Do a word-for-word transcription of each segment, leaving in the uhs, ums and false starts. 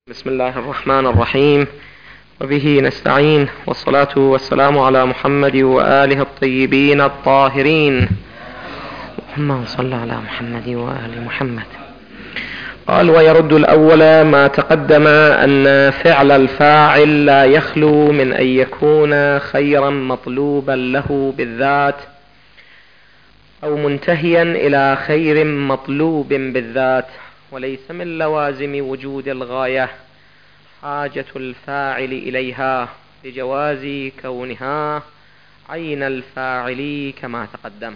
بسم الله الرحمن الرحيم، وبه نستعين، والصلاة والسلام على محمد وآله الطيبين الطاهرين. اللهم صل على محمد وآل محمد. قال: ويرد الأول ما تقدم أن فعل الفاعل لا يخلو من أن يكون خيرا مطلوبا له بالذات، أو منتهيا إلى خير مطلوب بالذات، وليس من لوازم وجود الغاية حاجة الفاعل إليها لجواز كونها عين الفاعل كما تقدم.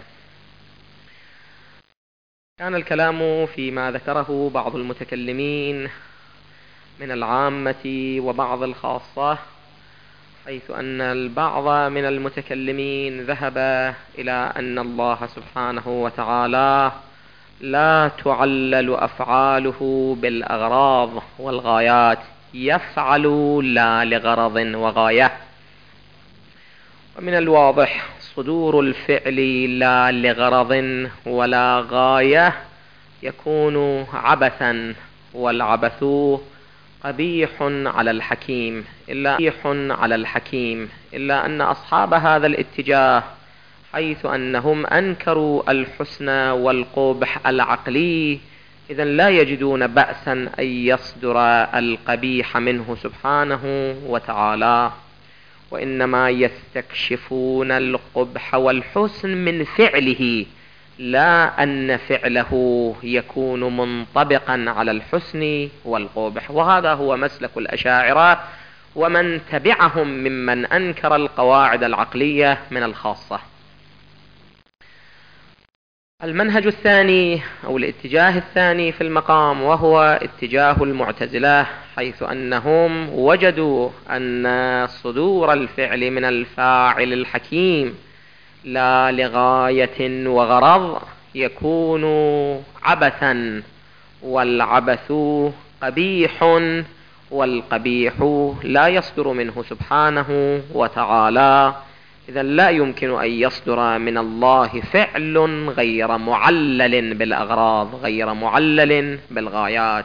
كان الكلام فيما ذكره بعض المتكلمين من العامة وبعض الخاصة، حيث أن البعض من المتكلمين ذهب إلى أن الله سبحانه وتعالى لا تعلل أفعاله بالأغراض والغايات، يفعل لا لغرض وغاية. ومن الواضح صدور الفعل لا لغرض ولا غاية يكون عبثا، والعبث قبيح على الحكيم إلا قبيح على الحكيم إلا أن أصحاب هذا الاتجاه، حيث أنهم أنكروا الحسن والقبح العقلي، إذن لا يجدون بأسا أن يصدر القبيح منه سبحانه وتعالى، وإنما يستكشفون القبح والحسن من فعله، لا أن فعله يكون منطبقا على الحسن والقبح. وهذا هو مسلك الأشاعرة ومن تبعهم ممن أنكر القواعد العقلية من الخاصة. المنهج الثاني أو الاتجاه الثاني في المقام وهو اتجاه المعتزلة، حيث أنهم وجدوا أن صدور الفعل من الفاعل الحكيم لا لغاية وغرض يكون عبثا، والعبث قبيح، والقبيح لا يصدر منه سبحانه وتعالى، إذا لا يمكن أن يصدر من الله فعل غير معلل بالأغراض، غير معلل بالغايات.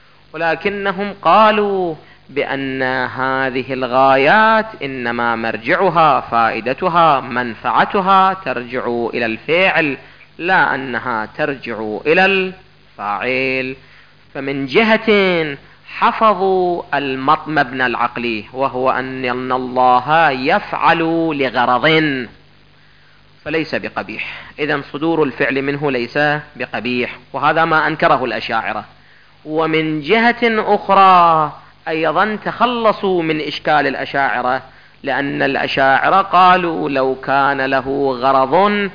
ولكنهم قالوا بأن هذه الغايات إنما مرجعها، فائدتها، منفعتها ترجع إلى الفاعل، لا أنها ترجع إلى الفاعل. فمن جهة حفظوا المبنى العقلي، وهو أن الله يفعل لغرض، فليس بقبيح، إذن صدور الفعل منه ليس بقبيح، وهذا ما أنكره الأشاعرة. ومن جهة أخرى أيضا تخلصوا من إشكال الأشاعرة، لأن الأشاعرة قالوا لو كان له غرض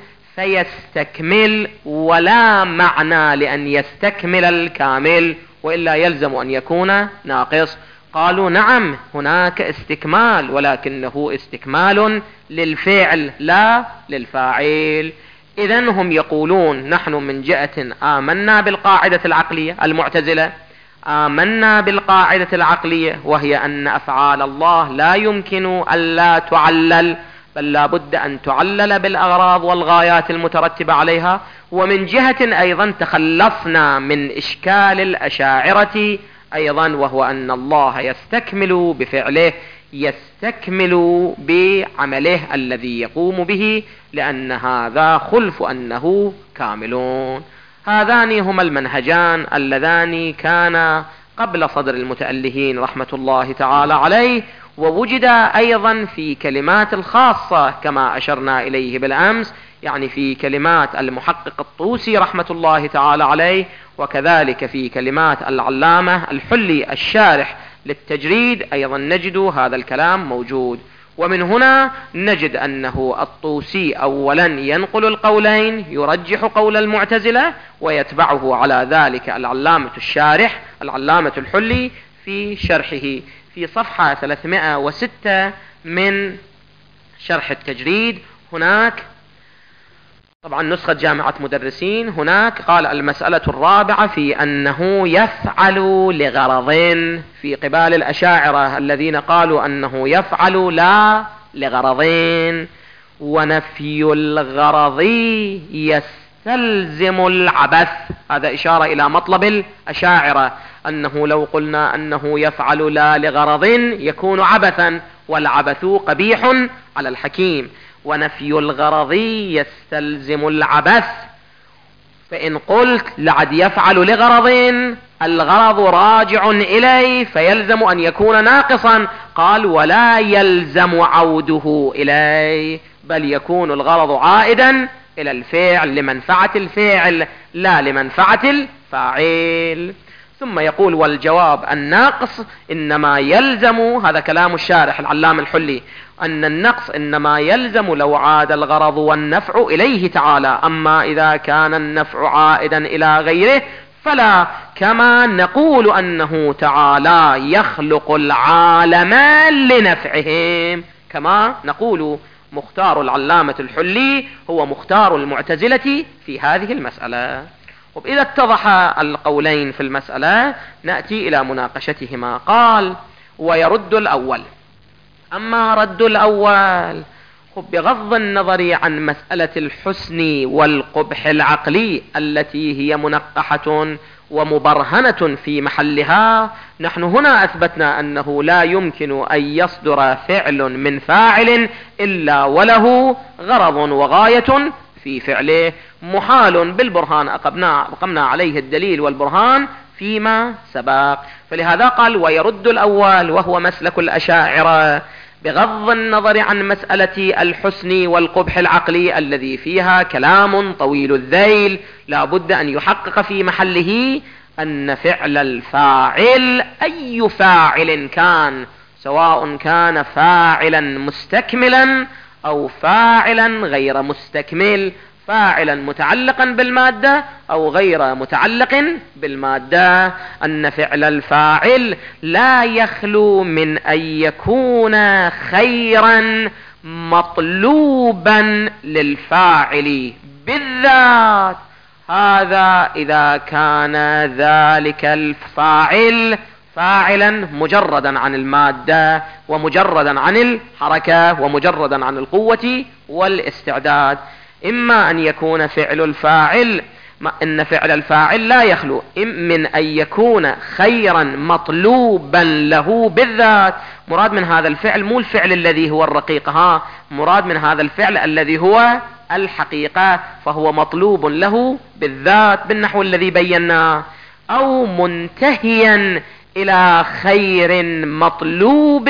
فيستكمل، ولا معنى لأن يستكمل الكامل، وإلا يلزم أن يكون ناقص. قالوا نعم هناك استكمال، ولكنه استكمال للفعل لا للفاعل. إذن هم يقولون نحن من جهة آمنا بالقاعدة العقلية، المعتزلة آمنا بالقاعدة العقلية، وهي أن أفعال الله لا يمكن ألا تعلل، بل لا بد أن تعلل بالأغراض والغايات المترتبة عليها. ومن جهة أيضا تخلصنا من إشكال الأشاعرة أيضا، وهو أن الله يستكمل بفعله، يستكمل بعمله الذي يقوم به، لأن هذا خلف أنه كاملون. هذان هما المنهجان اللذان كان قبل صدر المتألهين رحمة الله تعالى عليه، ووجد أيضا في كلمات الخاصة كما أشرنا إليه بالأمس، يعني في كلمات المحقق الطوسي رحمة الله تعالى عليه، وكذلك في كلمات العلامة الحلي الشارح للتجريد أيضا نجد هذا الكلام موجود. ومن هنا نجد أنه الطوسي أولا ينقل القولين، يرجح قول المعتزلة، ويتبعه على ذلك العلامة الشارح العلامة الحلي في شرحه في صفحة ثلاثمائة وستة من شرح التجريد. هناك طبعا نسخة جامعة مدرسين، هناك قال المسألة الرابعة في أنه يفعل لغرض، في قبال الأشاعرة الذين قالوا أنه يفعل لا لغرض. ونفي الغرض يستلزم العبث. هذا إشارة إلى مطلب الأشاعرة، أنه لو قلنا أنه يفعل لا لغرض يكون عبثا، والعبث قبيح على الحكيم، ونفي الغرض يستلزم العبث. فإن قلت لعد يفعل لغرض، الغرض راجع إليه فيلزم أن يكون ناقصا. قال ولا يلزم عوده إليه، بل يكون الغرض عائدا إلى الفعل لمنفعة الفعل لا لمنفعة الفاعل. ثم يقول والجواب النقص إنما يلزم، هذا كلام الشارح العلام الحلي، أن النقص إنما يلزم لو عاد الغرض والنفع إليه تعالى، أما إذا كان النفع عائدا إلى غيره فلا، كما نقول أنه تعالى يخلق العالم لنفعهم، كما نقول. مختار العلامة الحلي هو مختار المعتزلة في هذه المسألة. وإذا اتضح القولين في المسألة نأتي إلى مناقشتهما. قال ويرد الأول. أما رد الأول بغض النظر عن مسألة الحسن والقبح العقلي التي هي منقحة ومبرهنة في محلها، نحن هنا أثبتنا أنه لا يمكن أن يصدر فعل من فاعل إلا وله غرض وغاية في فعله، محال بالبرهان، أقمنا عليه الدليل والبرهان فيما سبق. فلهذا قال ويرد الأول، وهو مسلك الأشاعرة، بغض النظر عن مسألة الحسن والقبح العقلي الذي فيها كلام طويل الذيل، لا بد أن يحقق في محله أن فعل الفاعل أي فاعل كان، سواء كان فاعلا مستكملا أو فاعلا غير مستكمل، فاعلا متعلقا بالمادة أو غير متعلق بالمادة، أن فعل الفاعل لا يخلو من أن يكون خيرا مطلوبا للفاعل بالذات. هذا إذا كان ذلك الفاعل فاعلا مجردا عن المادة ومجردا عن الحركة ومجردا عن القوة والاستعداد. إما أن يكون فعل الفاعل، إن فعل الفاعل لا يخلو من أن يكون خيرا مطلوبا له بالذات. مراد من هذا الفعل مو الفعل الذي هو الرقيق، ها مراد من هذا الفعل الذي هو الحقيقة، فهو مطلوب له بالذات بالنحو الذي بيناه، أو منتهيا إلى خير مطلوب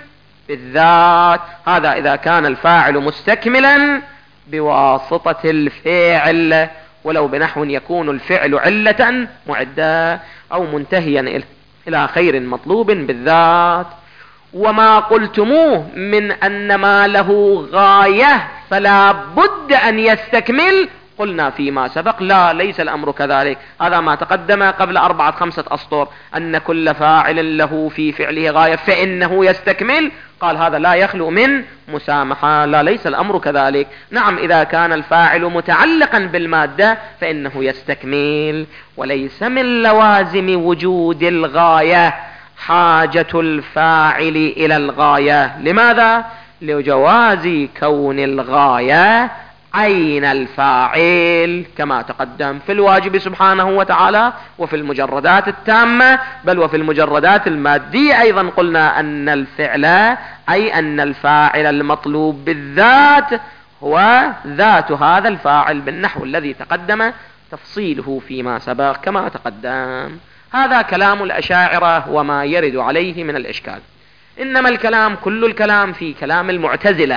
بالذات. هذا إذا كان الفاعل مستكملا بواسطة الفعل، ولو بنحو يكون الفعل علة معدة، أو منتهيا إلى خير مطلوب بالذات. وما قلتموه من أن ما له غاية فلا بد أن يستكمل، قلنا فيما سبق لا، ليس الأمر كذلك. هذا ما تقدم قبل أربعة خمسة أسطر، أن كل فاعل له في فعله غاية فإنه يستكمل. قال هذا لا يخلو من مسامحة، لا ليس الأمر كذلك. نعم إذا كان الفاعل متعلقا بالمادة فإنه يستكمل. وليس من لوازم وجود الغاية حاجة الفاعل إلى الغاية. لماذا؟ لجواز كون الغاية عين الفاعل كما تقدم في الواجب سبحانه وتعالى، وفي المجردات التامة، بل وفي المجردات المادية أيضا قلنا أن الفعل أي أن الفاعل المطلوب بالذات هو ذات هذا الفاعل بالنحو الذي تقدم تفصيله فيما سبق كما تقدم. هذا كلام الأشاعرة وما يرد عليه من الإشكال. إنما الكلام كل الكلام في كلام المعتزلة،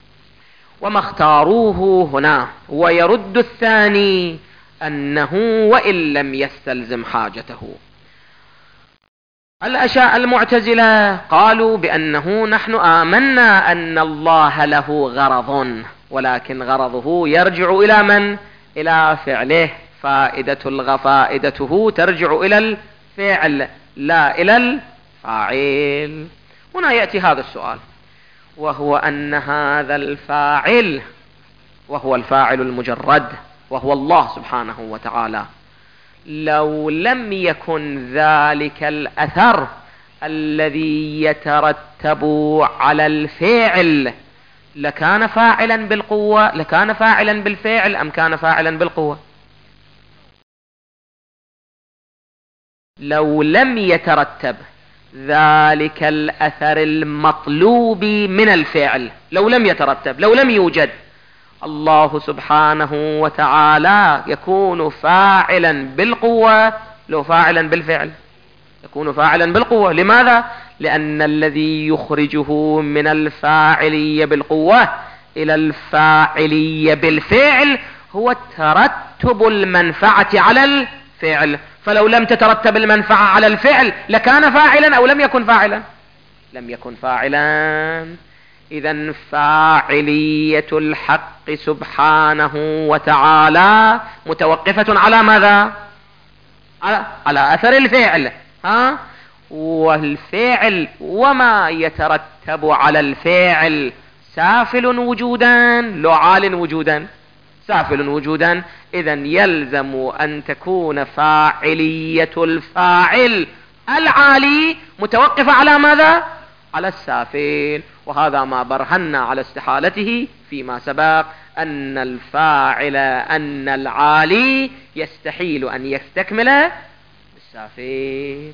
وما اختاروه هنا. ويرد الثاني أنه وإن لم يستلزم حاجته. الأشاعرة المعتزلة قالوا بأنه نحن آمنا أن الله له غرض، ولكن غرضه يرجع إلى من؟ إلى فعله. فائدة الغفائدته ترجع إلى الفعل لا إلى الفاعل. هنا يأتي هذا السؤال، وهو أن هذا الفاعل وهو الفاعل المجرد وهو الله سبحانه وتعالى، لو لم يكن ذلك الأثر الذي يترتب على الفعل لكان فاعلا بالقوة، لكان فاعلا بالفعل أم كان فاعلا بالقوة؟ لو لم يترتب ذلك الأثر المطلوب من الفعل، لو لم يترتب، لو لم يوجد، الله سبحانه وتعالى يكون فاعلا بالقوة لو فاعلا بالفعل؟ يكون فاعلا بالقوة. لماذا؟ لأن الذي يخرجه من الفاعلية بالقوة إلى الفاعلية بالفعل هو ترتب المنفعة على الفعل. فلو لم تترتب المنفعة على الفعل لكان فاعلا أو لم يكن فاعلا؟ لم يكن فاعلا. إذن فاعلية الحق سبحانه وتعالى متوقفة على ماذا؟ على, على أثر الفعل. ها؟ والفعل وما يترتب على الفعل سافل وجودا لعال وجودا، سافل وجودا. إذن يلزم أن تكون فاعلية الفاعل العالي متوقفة على ماذا؟ على السافل. وهذا ما برهنا على استحالته فيما سبق، أن الفاعل أن العالي يستحيل أن يستكمل بالسافل.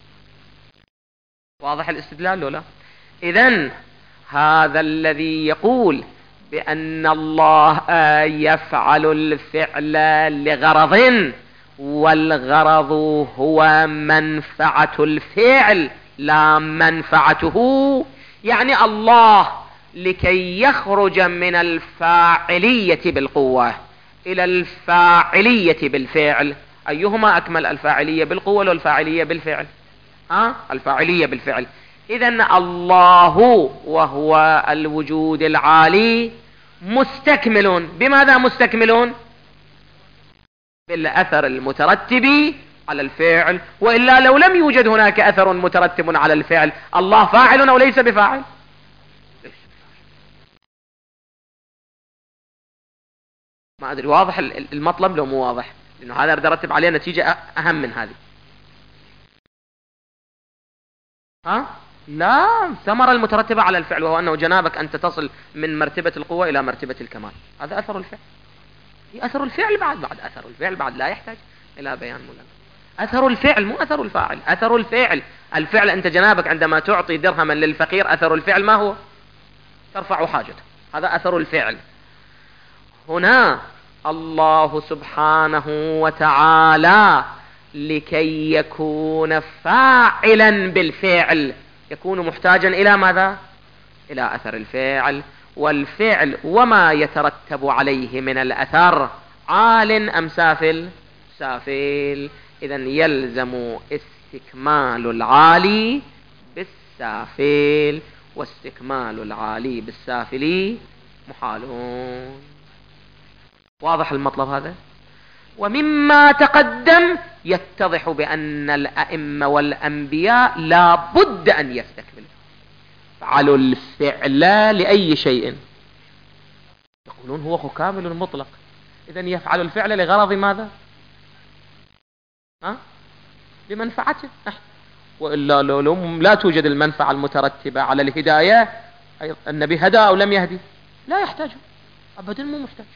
واضح الاستدلال ولا؟ إذن هذا الذي يقول بأن الله يفعل الفعل لغرض، والغرض هو منفعة الفعل لا منفعته، يعني الله لكي يخرج من الفاعلية بالقوة إلى الفاعلية بالفعل، أيهما أكمل، الفاعلية بالقوة ولا الفاعلية بالفعل؟ ها؟ الفاعلية بالفعل. إذن الله وهو الوجود العالي مستكملون. بماذا مستكملون؟ بالأثر المترتب على الفعل. وإلا لو لم يوجد هناك أثر مترتب على الفعل، الله فاعل أو ليس بفاعل؟ ما أدري واضح المطلب لو مو واضح، لأنه هذا يترتب عليه نتيجة أهم من هذه. ها؟ لا، ثمرة المترتبة على الفعل، وهو أنه جنابك أنت تصل من مرتبة القوة إلى مرتبة الكمال. هذا أثر الفعل. أثر الفعل بعد بعد أثر الفعل بعد لا يحتاج إلى بيان ملل. أثر الفعل مو أثر الفاعل، أثر الفعل. الفعل أنت جنابك عندما تعطي درهما للفقير، أثر الفعل ما هو؟ ترفع حاجته، هذا أثر الفعل. هنا الله سبحانه وتعالى لكي يكون فاعلا بالفعل يكون محتاجا إلى ماذا؟ إلى أثر الفعل. والفعل وما يترتب عليه من الأثر عال أم سافل؟ سافل. إذن يلزم استكمال العالي بالسافل، واستكمال العالي بالسافل محالون. واضح المطلب هذا؟ ومما تقدم يتضح بأن الأئمة والأنبياء لا بد أن يستكملوا. فعلوا الفعل لأي شيء؟ يقولون هو كامل مطلق. إذن يفعل الفعل لغرض ماذا؟ ها؟ لمنفعته. وإلا لو, لو لا توجد المنفعة المترتبة على الهداية، النبي هدى أو لم يهدي؟ لا يحتاج أبدا، مو محتاج،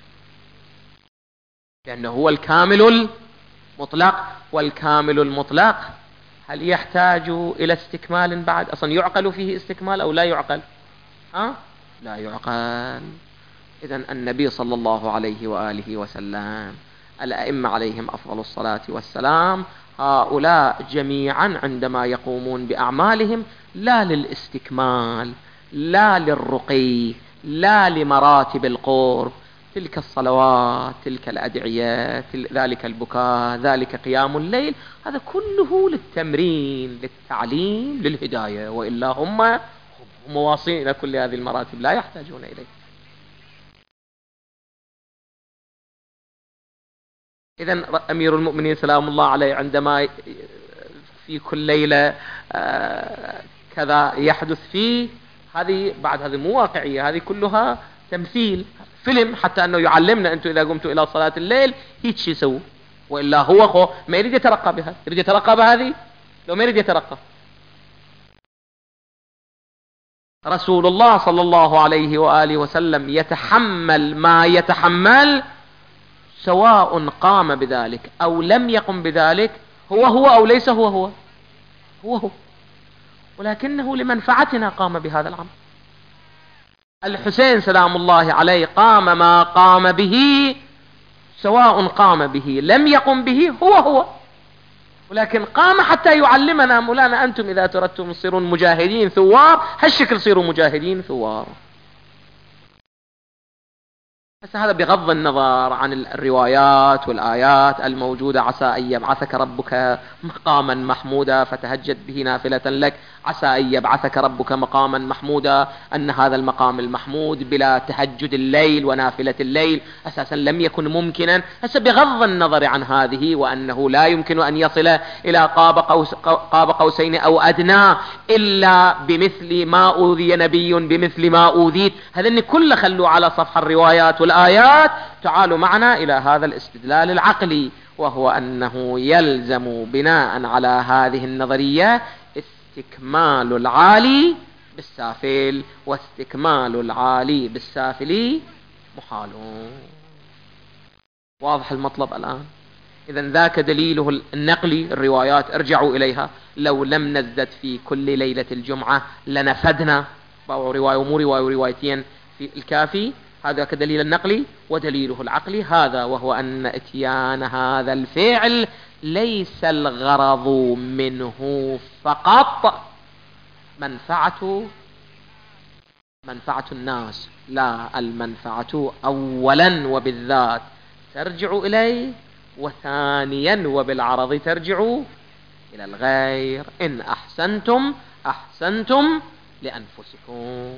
لأنه هو الكامل المطلق. والكامل المطلق هل يحتاج إلى استكمال بعد؟ أصلا يعقل فيه استكمال أو لا يعقل؟ ها؟ لا يعقل. إذن النبي صلى الله عليه وآله وسلم، الأئمة عليهم أفضل الصلاة والسلام، هؤلاء جميعا عندما يقومون بأعمالهم لا للاستكمال، لا للرقي، لا لمراتب القرب، تلك الصلوات، تلك الأدعية، ذلك البكاء، ذلك قيام الليل، هذا كله للتمرين، للتعليم، للهداية. وإلا هم مواصلين إلى كل هذه المراتب، لا يحتاجون إليه. إذن أمير المؤمنين سلام الله عليه عندما في كل ليلة كذا يحدث فيه، هذه بعد هذه مو واقعية، هذه كلها تمثيل فيلم، حتى أنه يعلمنا أنتم إذا قمتوا إلى صلاة الليل هيك شي يسووا. وإلا هو خو ما يريد يترقى بها، يريد يترقى بهذه، لو ما يريد يترقى رسول الله صلى الله عليه وآله وسلم يتحمل ما يتحمل سواء قام بذلك أو لم يقم بذلك، هو هو أو ليس هو هو هو هو، ولكنه لمنفعتنا قام بهذا العمل. الحسين سلام الله عليه قام ما قام به سواء قام به لم يقم به، هو هو، ولكن قام حتى يعلمنا مولانا أنتم إذا تردتم تصيرون مجاهدين ثوار، هالشكل صيروا مجاهدين ثوار. بس هذا بغض النظر عن الروايات والآيات الموجودة. عسى أن يبعثك ربك مقاما محمودا فتهجد به نافلة لك، عسى أن يبعثك ربك مقاما محمودا، أن هذا المقام المحمود بلا تهجد الليل ونافلة الليل أساسا لم يكن ممكنا. هسه بغض النظر عن هذه وأنه لا يمكن أن يصل إلى قاب, قوس قاب قوسين أو أدنى إلا بمثل ما أوذي نبي بمثل ما أوذيت، هذا كله خلوا على صفحة الروايات والآيات. تعالوا معنا إلى هذا الاستدلال العقلي، وهو أنه يلزم بناء على هذه النظرية استكمال العالي بالسافل، واستكمال العالي بالسافل محال. واضح المطلب الآن؟ إذن ذاك دليله النقلي، الروايات ارجعوا إليها، لو لم نزدد في كل ليلة الجمعة لنفدنا، رواية ومو رواية وروايتين في الكافي. هذا كدليل النقلي، ودليله العقلي هذا، وهو أن إتيان هذا الفعل ليس الغرض منه فقط منفعة منفعة الناس، لا، المنفعة أولا وبالذات ترجع إليه، وثانيا وبالعرض ترجع إلى الغير. إن أحسنتم أحسنتم لأنفسكم.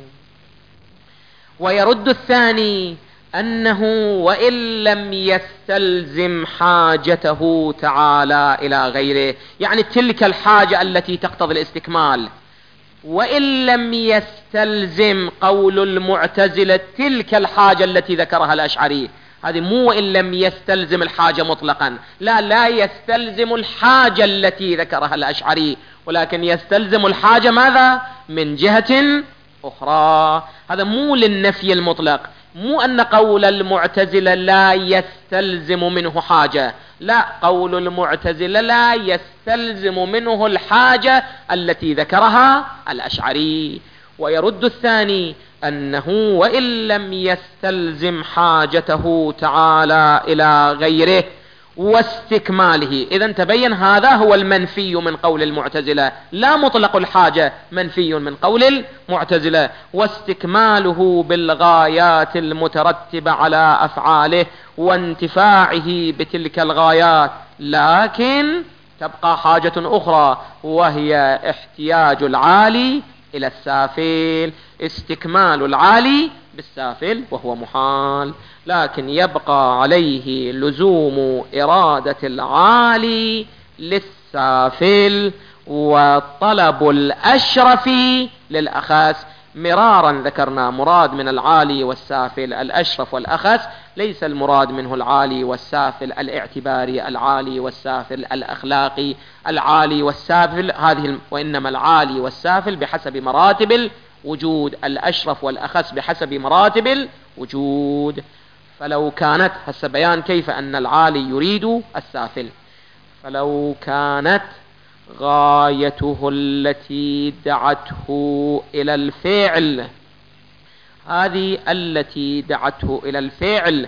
ويرد الثاني أنه وإن لم يستلزم حاجته تعالى إلى غيره، يعني تلك الحاجة التي تقتضي الاستكمال، وإن لم يستلزم قول المعتزلة تلك الحاجة التي ذكرها الأشعري، هذه مو وإن لم يستلزم الحاجة مطلقا، لا لا يستلزم الحاجة التي ذكرها الأشعري، ولكن يستلزم الحاجة ماذا؟ من جهة أخرى. هذا مو للنفي المطلق، مو أن قول المعتزلة لا يستلزم منه حاجة، لا، قول المعتزلة لا يستلزم منه الحاجة التي ذكرها الأشعري. ويرد الثاني أنه وإن لم يستلزم حاجته تعالى إلى غيره واستكماله، إذن تبين هذا هو المنفي من قول المعتزلة، لا مطلق الحاجة، منفي من قول المعتزلة، واستكماله بالغايات المترتبة على أفعاله وانتفاعه بتلك الغايات. لكن تبقى حاجة أخرى، وهي احتياج العالي إلى السافل، استكمال العالي بالسافل وهو محال، لكن يبقى عليه لزوم إرادة العالي للسافل وطلب الأشرف للأخس. مرارا ذكرنا مراد من العالي والسافل الأشرف والأخس، ليس المراد منه العالي والسافل الاعتباري، العالي والسافل الأخلاقي، العالي والسافل هذه، وإنما العالي والسافل بحسب مراتب الوجود، الأشرف والأخس بحسب مراتب الوجود. فلو كانت، هسه بيان كيف أن العالي يريد السافل، فلو كانت غايته التي دعته إلى الفعل، هذه التي دعته إلى الفعل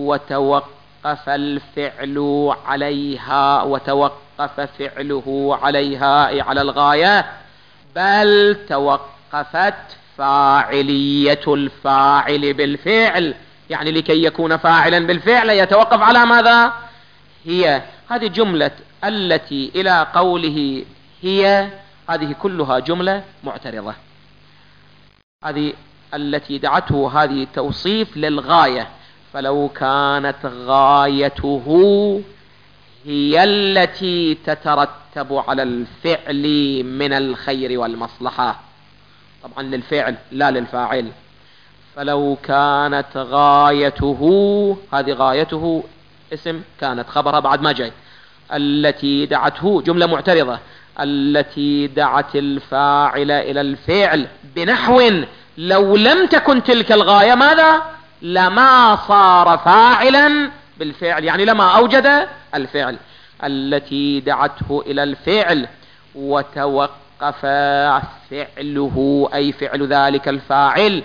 وتوقف الفعل عليها، وتوقف فعله عليها أي على الغاية، بل توقفت فاعلية الفاعل بالفعل، يعني لكي يكون فاعلا بالفعل يتوقف على ماذا؟ هي. هذه جملة التي إلى قوله هي، هذه كلها جملة معترضة. هذه التي دعته هذه توصيف للغاية، فلو كانت غايته هي التي تترتب على الفعل من الخير والمصلحة، طبعا للفعل لا للفاعل، فلو كانت غايته، هذه غايته اسم كانت خبرها بعد ما جاي، التي دعته، جملة معترضة، التي دعت الفاعل إلى الفعل بنحو لو لم تكن تلك الغاية ماذا؟ لما صار فاعلا بالفعل، يعني لما أوجد الفعل. التي دعته إلى الفعل وتوقف فعله أي فعل ذلك الفاعل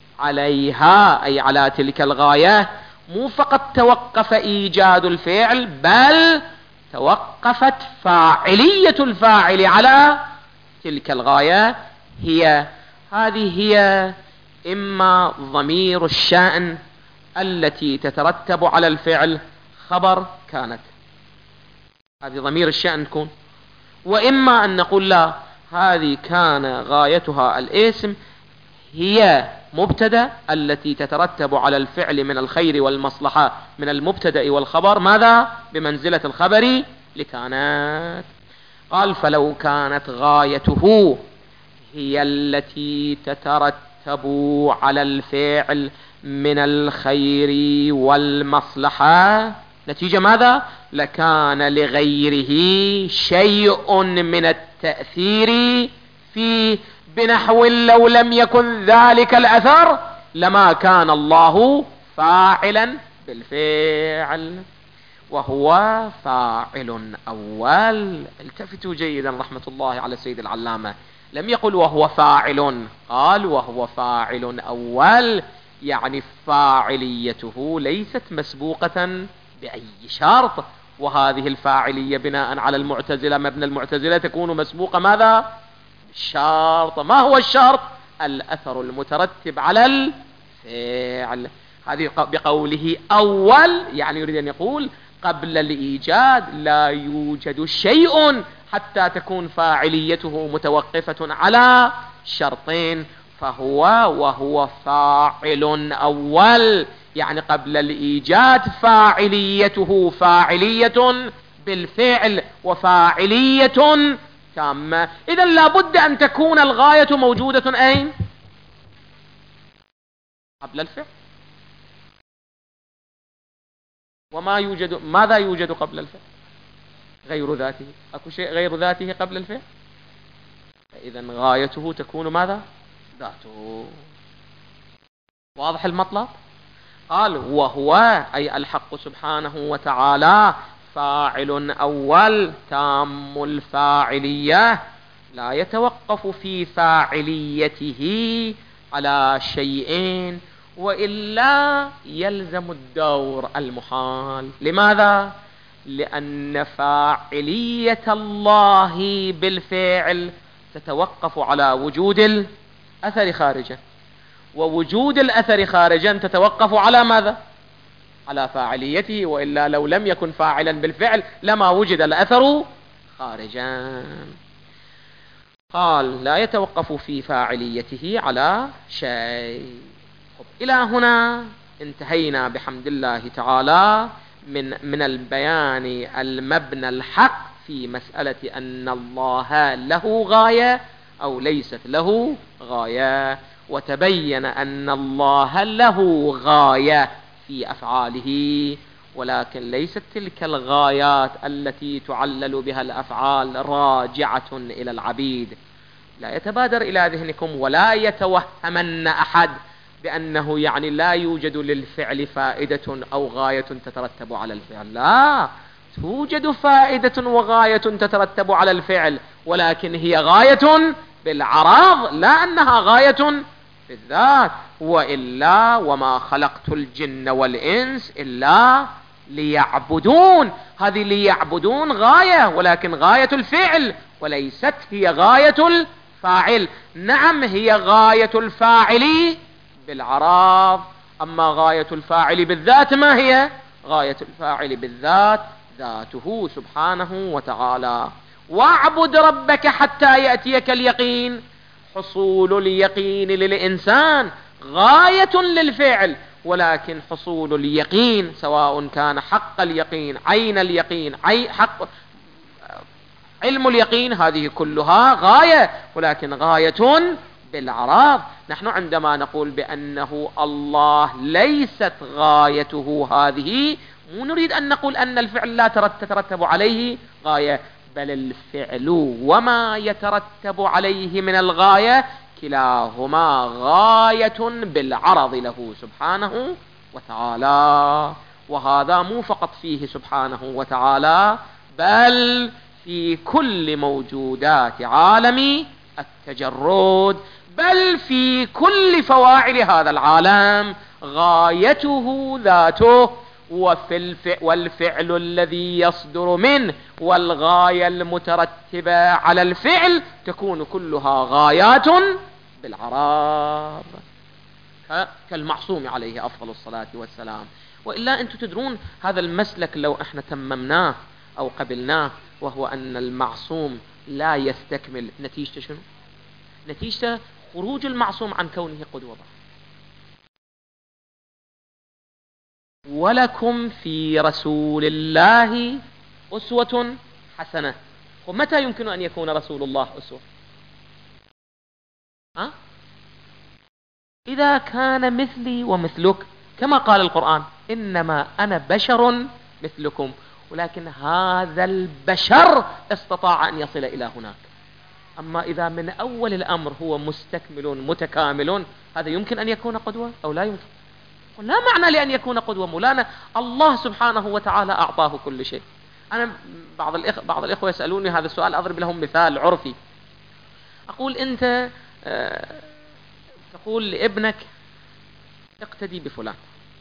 عليها أي على تلك الغاية. مو فقط توقف إيجاد الفعل، بل توقفت فاعلية الفاعل على تلك الغاية. هي هذه هي إما ضمير الشأن التي تترتب على الفعل خبر كانت، هذه ضمير الشأن تكون، وإما أن نقول لا، هذه كان غايتها الاسم، هي مبتدأ التي تترتب على الفعل من الخير والمصلحة من المبتدأ والخبر ماذا؟ بمنزلة الخبر لكانت. قال فلو كانت غايته هي التي تترتب على الفعل من الخير والمصلحة، نتيجة ماذا؟ لكان لغيره شيء من التأثير فيه، بنحو لو لم يكن ذلك الأثر لما كان الله فاعلا بالفعل، وهو فاعل أول. التفتوا جيدا رحمة الله على السيد العلامة، لم يقل وهو فاعل، قال وهو فاعل أول، يعني فاعليته ليست مسبوقة بأي شرط. وهذه الفاعلية بناء على المعتزلة، مبنى المعتزلة تكون مسبوقة ماذا؟ الشرط. ما هو الشرط؟ الأثر المترتب على الفعل. هذه بقوله أول يعني يريد أن يقول قبل الإيجاد لا يوجد شيء حتى تكون فاعليته متوقفة على شرطين، فهو وهو فاعل أول، يعني قبل الإيجاد فاعليته فاعلية بالفعل وفاعلية تامة. إذن لابد أن تكون الغاية موجودة أين؟ قبل الفعل. وما يوجد، ماذا يوجد قبل الفعل؟ غير ذاته. أكو شيء غير ذاته قبل الفعل؟ فإذن غايته تكون ماذا؟ ذاته. واضح المطلب؟ قال وهو أي الحق سبحانه وتعالى فاعل أول تام الفاعلية، لا يتوقف في فاعليته على شيئين، وإلا يلزم الدور المحال. لماذا؟ لأن فاعلية الله بالفعل تتوقف على وجود الأثر خارجا، ووجود الأثر خارجا تتوقف على ماذا؟ على فاعليته، وإلا لو لم يكن فاعلا بالفعل لما وجد الأثر خارجا. قال لا يتوقف في فاعليته على شيء. إلى هنا انتهينا بحمد الله تعالى من من البيان المبنى الحق في مسألة أن الله له غاية أو ليست له غاية، وتبين أن الله له غاية في أفعاله، ولكن ليست تلك الغايات التي تعلل بها الأفعال راجعة إلى العبيد. لا يتبادر إلى ذهنكم ولا يتوهمن أحد بأنه يعني لا يوجد للفعل فائدة أو غاية تترتب على الفعل. لا، توجد فائدة وغاية تترتب على الفعل، ولكن هي غاية بالعراض لا أنها غاية في الذات. وإلا وما خلقت الجن والإنس إلا ليعبدون، هذه ليعبدون غاية، ولكن غاية الفعل وليست هي غاية الفاعل. نعم هي غاية الفاعل بالعراض، أما غاية الفاعل بالذات ما هي؟ غاية الفاعل بالذات ذاته سبحانه وتعالى. واعبد ربك حتى يأتيك اليقين. حصول اليقين للإنسان غاية للفعل، ولكن حصول اليقين سواء كان حق اليقين، عين اليقين، عي حق علم اليقين، هذه كلها غاية، ولكن غاية بالعراض. نحن عندما نقول بأنه الله ليست غايته هذه مو نريد أن نقول أن الفعل لا تترتب عليه غاية، بل الفعل وما يترتب عليه من الغاية كلاهما غاية بالعرض له سبحانه وتعالى. وهذا مو فقط فيه سبحانه وتعالى، بل في كل موجودات عالم التجرد، بل في كل فواعل هذا العالم غايته ذاته. وفي الفعل والفعل الذي يصدر منه والغاية المترتبة على الفعل تكون كلها غايات بالعرض، كالمعصوم عليه أفضل الصلاة والسلام. وإلا أنتم تدرون هذا المسلك لو احنا تممناه أو قبلناه، وهو أن المعصوم لا يستكمل، نتيجته شنو؟ نتيجته خروج المعصوم عن كونه قدوة. ولكم في رسول الله أسوة حسنة. ومتى يمكن أن يكون رسول الله أسوة؟ ها؟ إذا كان مثلي ومثلك، كما قال القرآن إنما أنا بشر مثلكم، ولكن هذا البشر استطاع أن يصل إلى هناك. أما إذا من أول الأمر هو مستكمل متكامل، هذا يمكن أن يكون قدوة أو لا يمكن؟ لا معنى لأن يكون قدوة مولانا، الله سبحانه وتعالى أعطاه كل شيء. أنا بعض الإخ... بعض الإخوة يسألوني هذا السؤال، أضرب لهم مثال عرفي. أقول أنت أه... تقول لابنك اقتدي بفلان،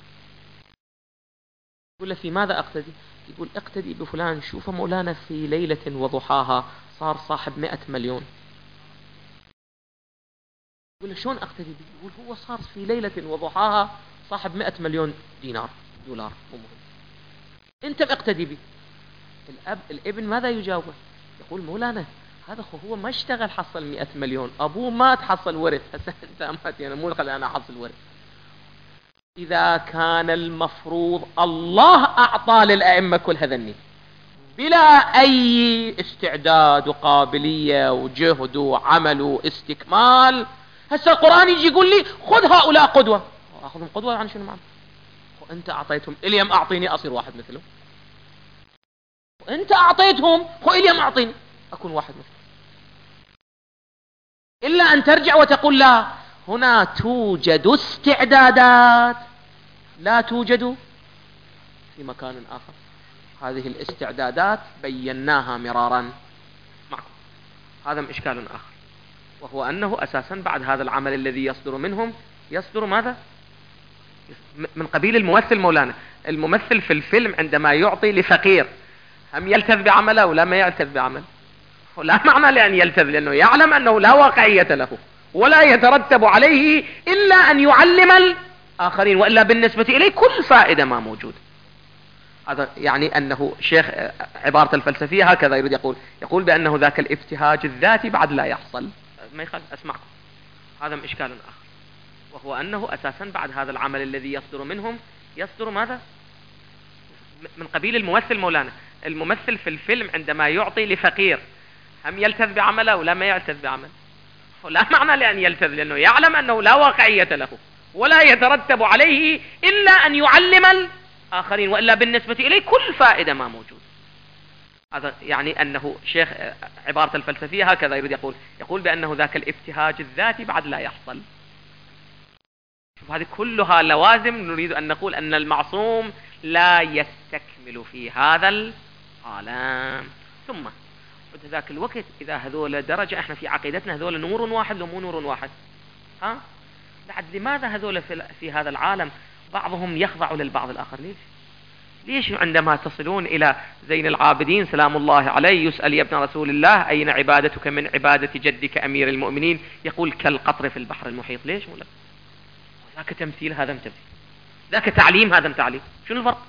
يقول له في ماذا أقتدي؟ يقول اقتدي بفلان، شوف مولانا في ليلة وضحاها صار صاحب مئة مليون. يقول له شلون أقتدي به؟ يقول هو صار في ليلة وضحاها صاحب مئة مليون دينار دولار. مهم. انت اقتدي به. الأب الابن ماذا يجاوبه؟ يقول مولانا هذا هو ما اشتغل حصل مئة مليون، أبوه مات حصل ورث، هسه انت مات يعني مو خلي أنا أحصل ورث. إذا كان المفروض الله أعطى للأئمة كل هذا النيل بلا أي استعداد وقابلية وجهد وعمل واستكمال، هسه القرآن يجي يقول لي خذ هؤلاء قدوة. أخذهم قدوة عن شنو معنى؟ وأنت أعطيتهم، اليوم أعطيني أصير واحد مثله. وأنت أعطيتهم، خو اليوم أعطيني أكون واحد مثله. إلا أن ترجع وتقول لا، هنا توجد استعدادات لا توجد في مكان آخر. هذه الاستعدادات بيناها مرارا معكم. هذا إشكال آخر، وهو أنه أساسا بعد هذا العمل الذي يصدر منهم يصدر ماذا؟ من قبيل الممثل مولانا. الممثل في الفيلم عندما يعطي لفقير هم يلتذ بعمله ولا ما يلتذ بعمل؟ لا معنى لأن يلتذ، لأنه يعلم أنه لا واقعية له ولا يترتب عليه إلا أن يعلم الآخرين، وإلا بالنسبة إليه كل فائدة ما موجود. هذا يعني أنه شيخ عبارة الفلسفية هكذا يريد يقول، يقول بأنه ذاك الابتهاج الذاتي بعد لا يحصل. ما يخل أسمعكم، هذا إشكال آخر، وهو أنه أساسا بعد هذا العمل الذي يصدر منهم يصدر ماذا؟ من قبيل الممثل مولانا. الممثل في الفيلم عندما يعطي لفقير هم يلتذ بعمله ولا ما يلتذ بعمل؟ لا معنى لأن يلتذ، لأنه يعلم أنه لا واقعية له ولا يترتب عليه إلا أن يعلم الآخرين، وإلا بالنسبة إليه كل فائدة ما موجود. هذا يعني أنه شيخ عبارة الفلسفية هكذا يريد يقول، يقول بأنه ذاك الابتهاج الذاتي بعد لا يحصل. هذه كلها لوازم نريد أن نقول أن المعصوم لا يستكمل في هذا العالم. ثم بعد ذاك الوقت إذا هذول درجة، احنا في عقيدتنا هذول نور واحد لو مو نور واحد، ها؟ بعد لماذا هذول في, في هذا العالم بعضهم يخضع للبعض الآخر؟ ليش؟ ليش عندما تصلون إلى زين العابدين سلام الله عليه يسأل يا ابن رسول الله أين عبادتك من عبادة جدك أمير المؤمنين، يقول كالقطر في البحر المحيط. ليش مولا؟ ذاك تمثيل هذا تمثيل، ذاك تعليم هذا تعليم، شنو الفرق؟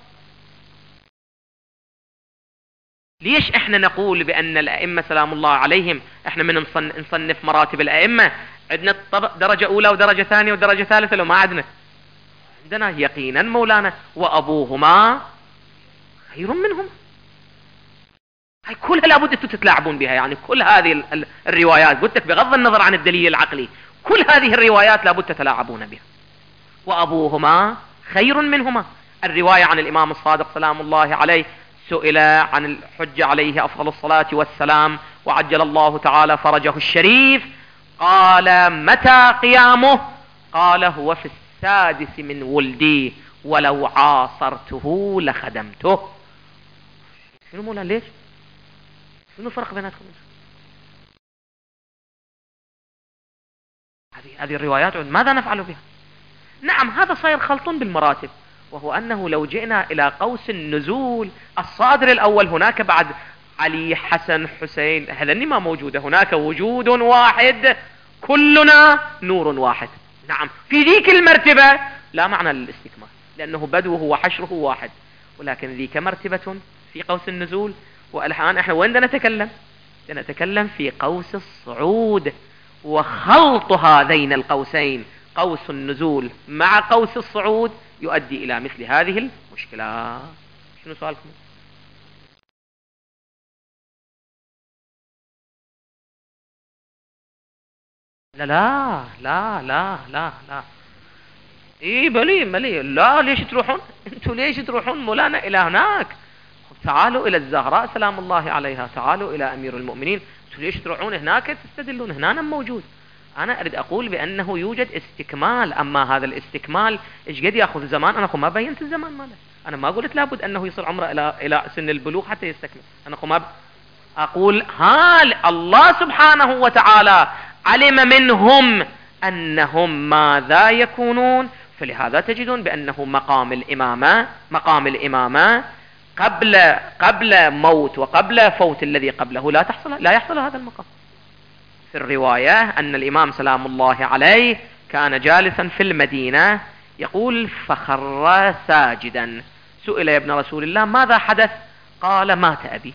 ليش احنا نقول بأن الأئمة سلام الله عليهم، احنا من نصنف مراتب الأئمة عندنا درجة أولى ودرجة ثانية ودرجة ثالثة؟ لو ما عندنا، عندنا يقينا مولانا وأبوهما خير منهم. هاي كلها لابد أنتم تتلاعبون بها، يعني كل هذه الروايات قلت لك بغض النظر عن الدليل العقلي، كل هذه الروايات لابد تتلاعبون بها. وأبوهما خير منهما، الرواية عن الإمام الصادق سلام الله عليه، سئل عن الحج عليه أفضل الصلاة والسلام وعجل الله تعالى فرجه الشريف، قال متى قيامه؟ قال هو في السادس من ولدي ولو عاصرته لخدمته. شنو مولانا ليش؟ شنو الفرق بيناتكم؟ هذه هذه الروايات ماذا نفعل بها؟ نعم هذا صاير خلط بالمراتب، وهو أنه لو جئنا إلى قوس النزول الصادر الأول، هناك بعد علي حسن حسين، هذني ما موجودة، هناك وجود واحد كلنا نور واحد. نعم في ذيك المرتبة لا معنى للاستكمال، لأنه بدوه وحشره واحد، ولكن ذيك مرتبة في قوس النزول. والآن احنا وين نتكلم؟ نتكلم في قوس الصعود، وخلط هذين القوسين قوس النزول مع قوس الصعود يؤدي إلى مثل هذه المشكلة. شنو سؤالكم؟ لا لا لا لا لا لا اي بلي بلي لا، ليش تروحون انتوا؟ ليش تروحون مولانا الى هناك؟ تعالوا الى الزهراء سلام الله عليها، تعالوا الى امير المؤمنين، انتوا ليش تروحون هناك تستدلون؟ هنا موجود. انا اريد اقول بانه يوجد استكمال، اما هذا الاستكمال ايش قد ياخذ زمان؟ انا اخو ما بينت الزمان ماله، انا ما قلت لابد انه يصل عمره الى الى سن البلوغ حتى يستكمل، انا اخو ما ب... اقول هال الله سبحانه وتعالى علم منهم انهم ماذا يكونون، فلهذا تجدون بانه مقام الامامه مقام الامامه قبل قبل موت وقبل فوت الذي قبله لا تحصل لا يحصل هذا المقام. في الرواية أن الإمام سلام الله عليه كان جالسا في المدينة، يقول فخر ساجدا، سئل يا ابن رسول الله ماذا حدث؟ قال مات أبي.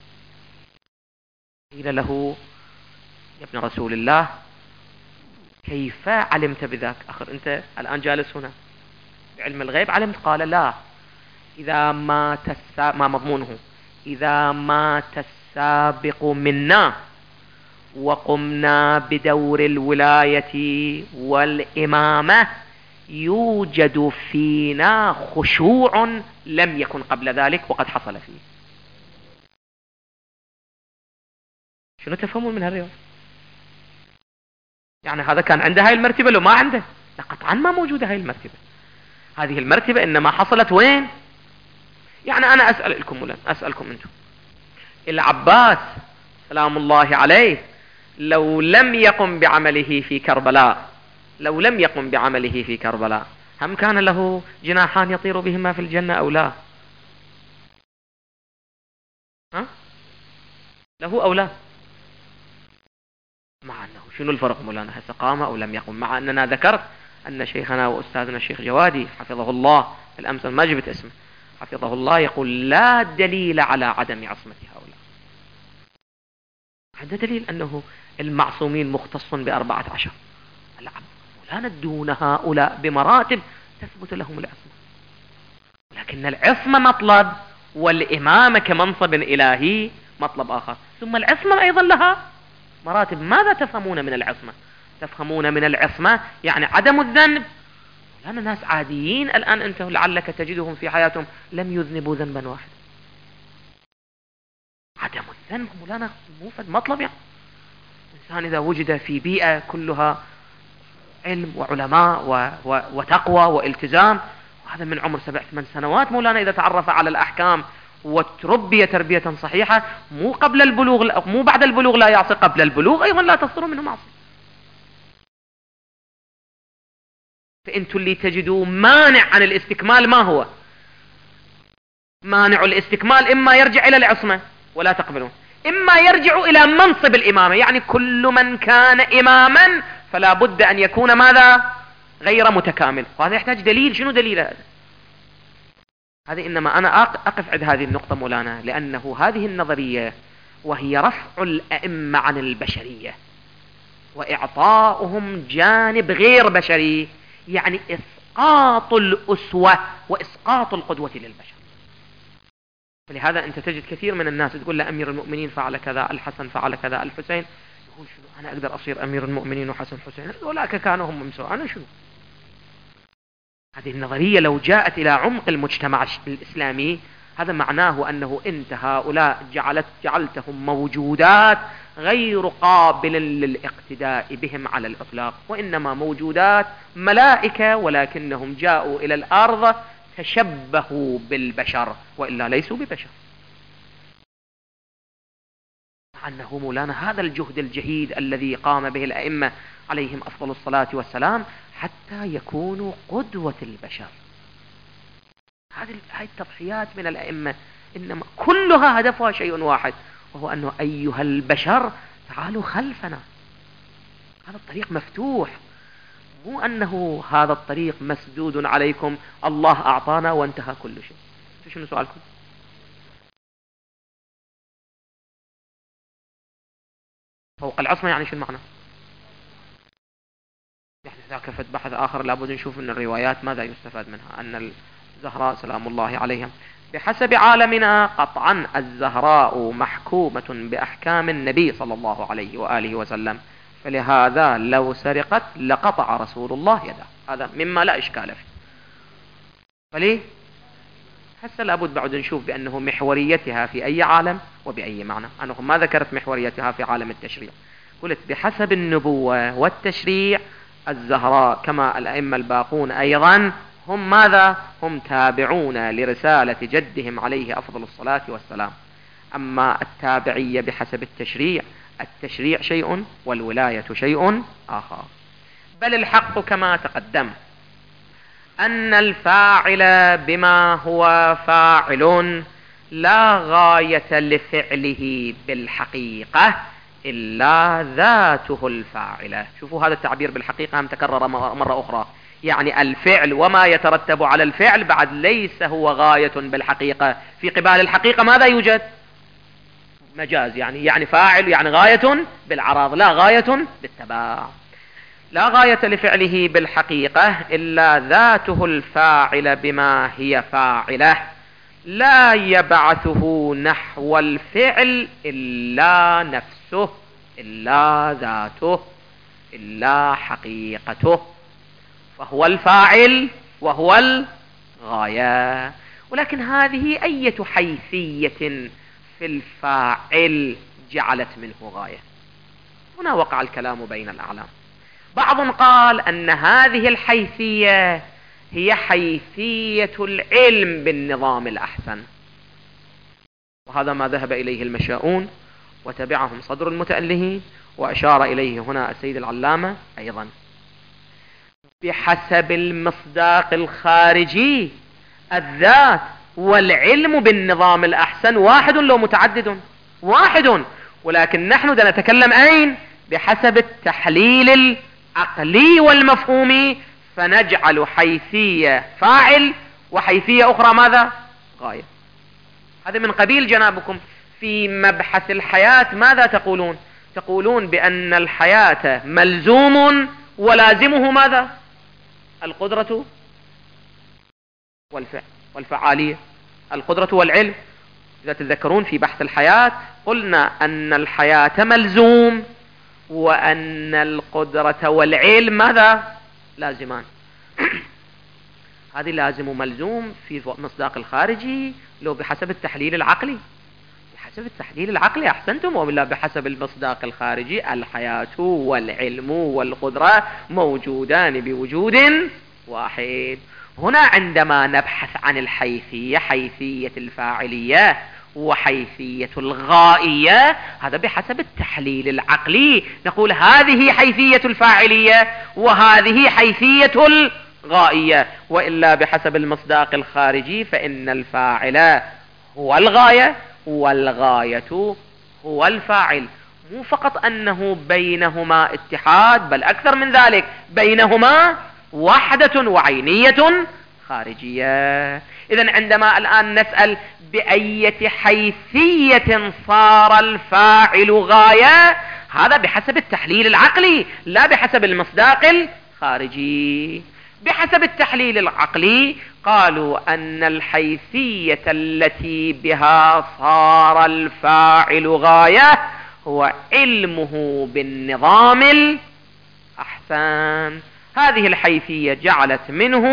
قيل له يا ابن رسول الله كيف علمت بذاك؟ أخر أنت الآن جالس هنا بعلم الغيب علمت؟ قال لا، إذا مات السابق، ما مضمونه، إذا مات السابق منا وقمنا بدور الولاية والإمامة يوجد فينا خشوع لم يكن قبل ذلك وقد حصل فيه. شنو تفهمون من هالرواية؟ يعني هذا كان عنده هاي المرتبة لو ما عنده؟ لا قطعا ما موجودة هاي المرتبة. هذه المرتبة إنما حصلت وين؟ يعني أنا أسأل لكم ولا أسألكم أنتم، العباس سلام الله عليه لو لم يقم بعمله في كربلاء لو لم يقم بعمله في كربلاء هم كان له جناحان يطير بهما في الجنة أو لا؟ ها؟ له أو لا؟ مع أنه شنو الفرق مولانا؟ هسه قام أو لم يقم، مع أننا ذكرت أن شيخنا وأستاذنا الشيخ جوادي حفظه الله الأمس ما جبت اسمه حفظه الله يقول لا دليل على عدم عصمة هؤلاء. هذا دليل أنه المعصومين مختص بأربعة عشر، مولانا دون هؤلاء بمراتب تثبت لهم العصمة، لكن العصمة مطلب والإمامة كمنصب إلهي مطلب آخر، ثم العصمة أيضا لها مراتب. ماذا تفهمون من العصمة؟ تفهمون من العصمة يعني عدم الذنب؟ مولانا ناس عاديين الآن أنت لعلك تجدهم في حياتهم لم يذنبوا ذنبا واحد. عدم الذنب مولانا مو فد مطلب، يعني الإنسان إذا وجد في بيئة كلها علم وعلماء و... و... وتقوى والتزام، وهذا من عمر سبع ثمان سنوات مولانا إذا تعرف على الأحكام وتربي تربية صحيحة، مو قبل البلوغ مو بعد البلوغ لا يعصي، قبل البلوغ أيضا لا تصدر منه معصية. فأنتوا اللي تجدوا مانع عن الاستكمال ما هو؟ مانع الاستكمال إما يرجع إلى العصمة ولا تقبلون، إما يرجع إلى منصب الإمامة، يعني كل من كان إماما فلا بد أن يكون ماذا؟ غير متكامل، وهذا يحتاج دليل. شنو دليل هذا؟ هذه إنما أنا أقف عند هذه النقطة مولانا، لأنه هذه النظرية وهي رفع الأئمة عن البشرية وإعطاؤهم جانب غير بشري، يعني إسقاط الأسوة وإسقاط القدوة للبشر. فلهذا أنت تجد كثير من الناس تقول له أمير المؤمنين فعل كذا، الحسن فعل كذا، الحسين، يقول شنو أنا أقدر أصير أمير المؤمنين وحسن حسين؟ ولاك كانوا هم مسوا، أنا شنو؟ هذه النظرية لو جاءت إلى عمق المجتمع الإسلامي هذا معناه أنه أنت هؤلاء جعلت جعلتهم موجودات غير قابل للاقتداء بهم على الإطلاق، وإنما موجودات ملائكة ولكنهم جاءوا إلى الأرض تشبهوا بالبشر وإلا ليسوا ببشر. مع أنه مولانا هذا الجهد الجهيد الذي قام به الأئمة عليهم أفضل الصلاة والسلام حتى يكونوا قدوة البشر. هذه التضحيات من الأئمة إنما كلها هدفها شيء واحد، وهو أنه أيها البشر تعالوا خلفنا، هذا الطريق مفتوح، مو أنه هذا الطريق مسدود عليكم، الله أعطانا وانتهى كل شيء. شنو سؤالكم؟ فوق العصمة يعني شو المعنى؟ يعني إذا كفت بحث آخر لابد نشوف من الروايات ماذا يستفاد منها. أن الزهراء سلام الله عليها بحسب عالمنا قطعا الزهراء محكومة بأحكام النبي صلى الله عليه وآله وسلم، فلهذا لو سرقت لقطع رسول الله يده، هذا مما لا إشكال فيه. فليه؟ هسه لابد بعد نشوف بأنه محوريتها في أي عالم وبأي معنى. أنا ما ذكرت محوريتها في عالم التشريع، قلت بحسب النبوة والتشريع الزهراء كما الأئمة الباقون أيضا هم ماذا؟ هم تابعون لرسالة جدهم عليه أفضل الصلاة والسلام. أما التابعية بحسب التشريع، التشريع شيء والولاية شيء آخر. بل الحق كما تقدم أن الفاعل بما هو فاعل لا غاية لفعله بالحقيقة إلا ذاته الفاعلة. شوفوا هذا التعبير بالحقيقة هم تكرر مرة أخرى، يعني الفعل وما يترتب على الفعل بعد ليس هو غاية بالحقيقة. في قبال الحقيقة ماذا يوجد؟ مجاز، يعني يعني فاعل يعني غاية بالعراض لا غاية بالتباع. لا غاية لفعله بالحقيقة إلا ذاته الفاعل بما هي فاعلة، لا يبعثه نحو الفعل إلا نفسه إلا ذاته إلا حقيقته، فهو الفاعل وهو الغاية. ولكن هذه أية حيثية في الفاعل جعلت منه غاية؟ هنا وقع الكلام بين الأعلام. بعض قال أن هذه الحيثية هي حيثية العلم بالنظام الأحسن، وهذا ما ذهب إليه المشاؤون وتبعهم صدر المتألهين، وأشار إليه هنا السيد العلامة أيضا. بحسب المصداق الخارجي الذات والعلم بالنظام الأحسن واحد لو متعدد؟ واحد، ولكن نحن نتكلم أين؟ بحسب التحليل العقلي والمفهومي، فنجعل حيثية فاعل وحيثية أخرى ماذا؟ غاية. هذا من قبيل جنابكم في مبحث الحياة ماذا تقولون؟ تقولون بأن الحياة ملزوم ولازمه ماذا؟ القدرة والفعل والفعالية، القدرة والعلم. إذا تذكرون في بحث الحياة قلنا أن الحياة ملزوم وأن القدرة والعلم ماذا؟ لازمان. هذه لازم وملزوم في مصداق الخارجي لو بحسب التحليل العقلي. بحسب التحليل العقلي أحسنتم، ولا بحسب المصداق الخارجي الحياة والعلم والقدرة موجودان بوجود واحد. هنا عندما نبحث عن الحيثية، حيثية الفاعلية وحيثية الغائية، هذا بحسب التحليل العقلي نقول هذه حيثية الفاعلية وهذه حيثية الغائية. وإلا بحسب المصداق الخارجي فإن الفاعل هو الغاية والغاية هو الفاعل. مو فقط أنه بينهما اتحاد، بل أكثر من ذلك، بينهما وحدة وعينية خارجية. إذن عندما الآن نسأل بأية حيثية صار الفاعل غاية، هذا بحسب التحليل العقلي لا بحسب المصداق الخارجي. بحسب التحليل العقلي قالوا أن الحيثية التي بها صار الفاعل غاية هو علمه بالنظام الأحسن. هذه الحيثية جعلت منه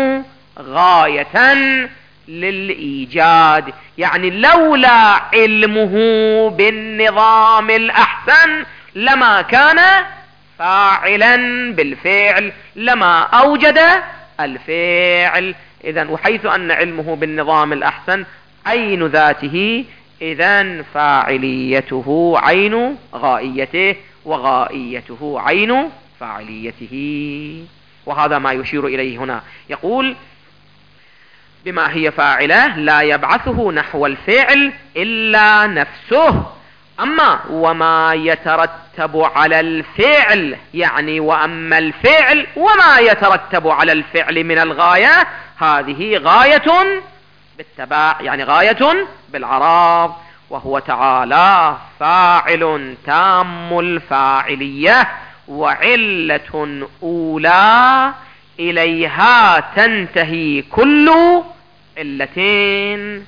غاية للإيجاد. يعني لولا علمه بالنظام الأحسن لما كان فاعلا بالفعل، لما أوجد الفعل. إذن وحيث أن علمه بالنظام الأحسن عين ذاته، إذن فاعليته عين غائيته، وغائيته عين فاعليته. وهذا ما يشير إليه هنا. يقول بما هي فاعلة لا يبعثه نحو الفعل إلا نفسه. أما وما يترتب على الفعل، يعني وأما الفعل وما يترتب على الفعل من الغاية، هذه غاية بالتبع، يعني غاية بالعراض. وهو تعالى فاعل تام الفاعلية، وعلة أولى إليها تنتهي كل علتين.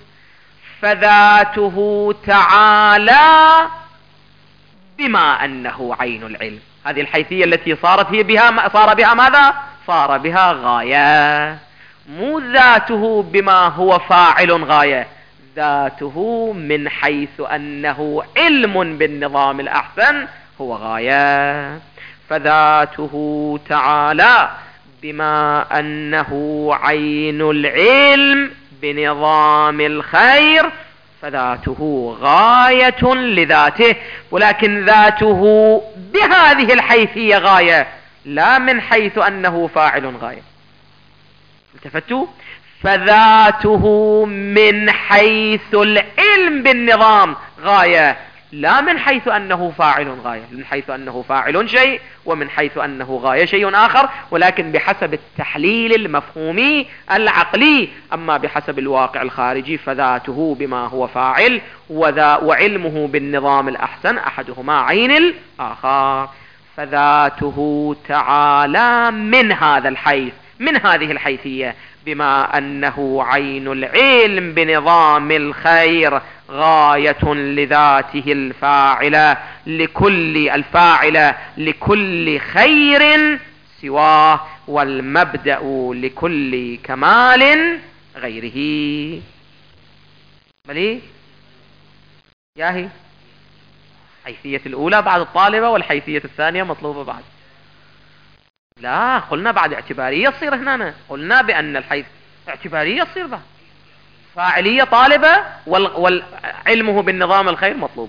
فذاته تعالى بما أنه عين العلم، هذه الحيثية التي صارت هي بها، صار بها ماذا؟ صار بها غاية. مو ذاته بما هو فاعل غاية، ذاته من حيث أنه علم بالنظام الأحسن هو غاية. فذاته تعالى بما أنه عين العلم بنظام الخير، فذاته غاية لذاته، ولكن ذاته بهذه الحيثية غاية، لا من حيث أنه فاعل غاية. التفتوا؟ فذاته من حيث العلم بالنظام غاية، لا من حيث أنه فاعل غاية. من حيث أنه فاعل شيء، ومن حيث أنه غاية شيء آخر، ولكن بحسب التحليل المفهومي العقلي. أما بحسب الواقع الخارجي فذاته بما هو فاعل، وذا وعلمه بالنظام الأحسن أحدهما عين الآخر. فذاته تعالى من هذا الحيث، من هذه الحيثية، بما أنه عين العلم بنظام الخير غاية لذاته الفاعلة لكل الفاعلة لكل خير سواه، والمبدأ لكل كمال غيره. بلي ياهي حيثية الأولى بعد الطالبة، والحيثية الثانية مطلوبة بعد. لا، قلنا بعد اعتبارية تصير هنا، قلنا بأن الحيث اعتبارية تصير بعد فاعلية طالبة، وعلمه بالنظام الخير مطلوب.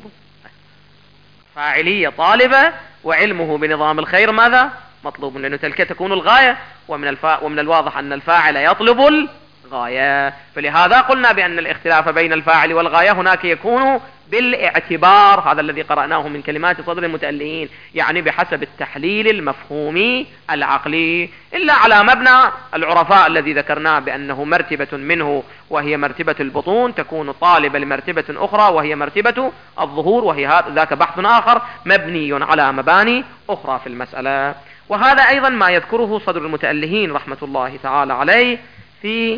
فاعلية طالبة وعلمه بنظام الخير ماذا؟ مطلوب، لأنه تلك تكون الغاية، ومن, الفا ومن الواضح أن الفاعل يطلب الغاية. فلهذا قلنا بأن الاختلاف بين الفاعل والغاية هناك يكون بالاعتبار، هذا الذي قرأناه من كلمات صدر المتألئين، يعني بحسب التحليل المفهومي العقلي، إلا على مبنى العرفاء الذي ذكرناه بأنه مرتبة منه وهي مرتبة البطون تكون طالبة لمرتبة أخرى وهي مرتبة الظهور، وهي ذاك بحث آخر مبني على مباني أخرى في المسألة. وهذا أيضا ما يذكره صدر المتألهين رحمة الله تعالى عليه في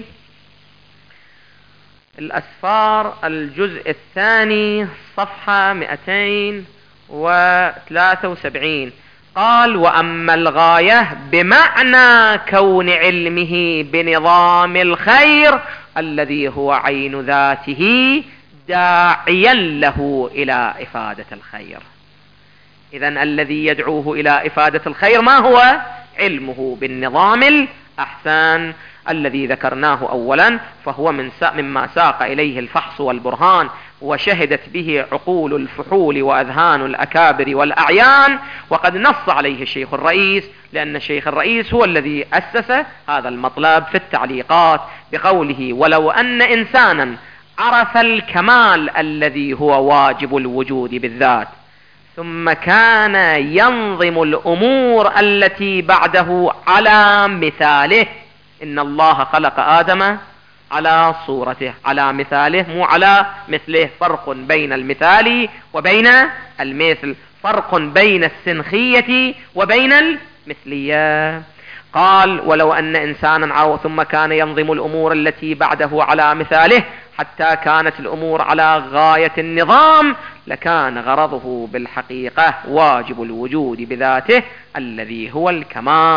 الأسفار الجزء الثاني صفحة مئتين وثلاثة وسبعين. قال: وأما الغاية بمعنى كون علمه بنظام الخير الذي هو عين ذاته داعيا له إلى إفادة الخير. إذن الذي يدعوه إلى إفادة الخير ما هو؟ علمه بالنظام الأحسن الذي ذكرناه أولا، فهو من مما ساق إليه الفحص والبرهان وشهدت به عقول الفحول وأذهان الأكابر والأعيان، وقد نص عليه الشيخ الرئيس، لأن الشيخ الرئيس هو الذي أسس هذا المطلب في التعليقات بقوله: ولو أن إنسانا عرف الكمال الذي هو واجب الوجود بالذات، ثم كان ينظم الأمور التي بعده على مثاله. إن الله خلق آدم على صورته، على مثاله مو على مثله، فرق بين المثال وبين المثل، فرق بين السنخية وبين المثلية. قال: ولو أن إنسانا عرف ثم كان ينظم الأمور التي بعده على مثاله حتى كانت الأمور على غاية النظام، لكان غرضه بالحقيقة واجب الوجود بذاته الذي هو الكمال،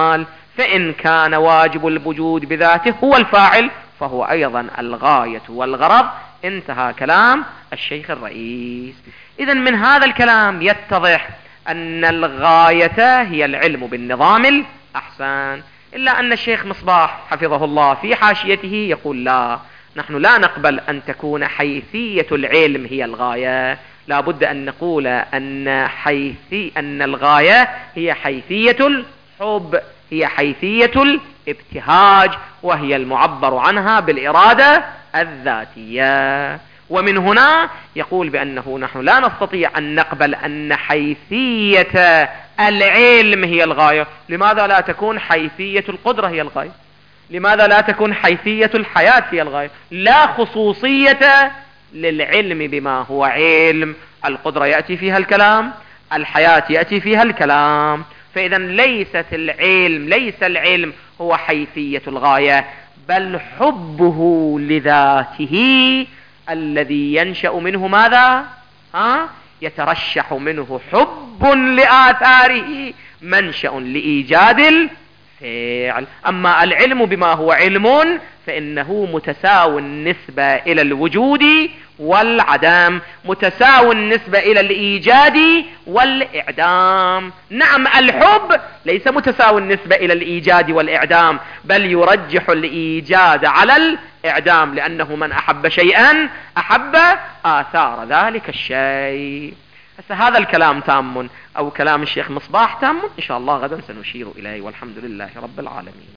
فإن كان واجب الوجود بذاته هو الفاعل فهو أيضا الغاية والغرض. انتهى كلام الشيخ الرئيس. إذن من هذا الكلام يتضح أن الغاية هي العلم بالنظام الأحسن، إلا أن الشيخ مصباح حفظه الله في حاشيته يقول لا، نحن لا نقبل أن تكون حيثية العلم هي الغاية، لا بد أن نقول أن حيثي أن الغاية هي حيثية الحب، هي حيثية الابتهاج، وهي المعبر عنها بالإرادة الذاتية. ومن هنا يقول بأنه نحن لا نستطيع أن نقبل أن حيثية العلم هي الغاية. لماذا لا تكون حيثية القدرة هي الغاية؟ لماذا لا تكون حيثية الحياة هي الغاية؟ لا خصوصية للعلم بما هو علم. القدرة يأتي فيها الكلام، الحياة يأتي فيها الكلام. فإذا ليست العلم ليس العلم هو حيثية الغاية، بل حبه لذاته الذي ينشأ منه ماذا؟ ها؟ يترشح منه حب لآثاره منشأ لإيجاد الفعل. أما العلم بما هو علم فإنه متساو النسبة إلى الوجود والعدم، متساو النسبة إلى الإيجاد والإعدام. نعم الحب ليس متساو النسبة إلى الإيجاد والإعدام، بل يرجح الإيجاد على الإعدام، لأنه من أحب شيئا أحب آثار ذلك الشيء. هذا الكلام تام، أو كلام الشيخ مصباح تام، إن شاء الله غدا سنشير إليه، والحمد لله رب العالمين.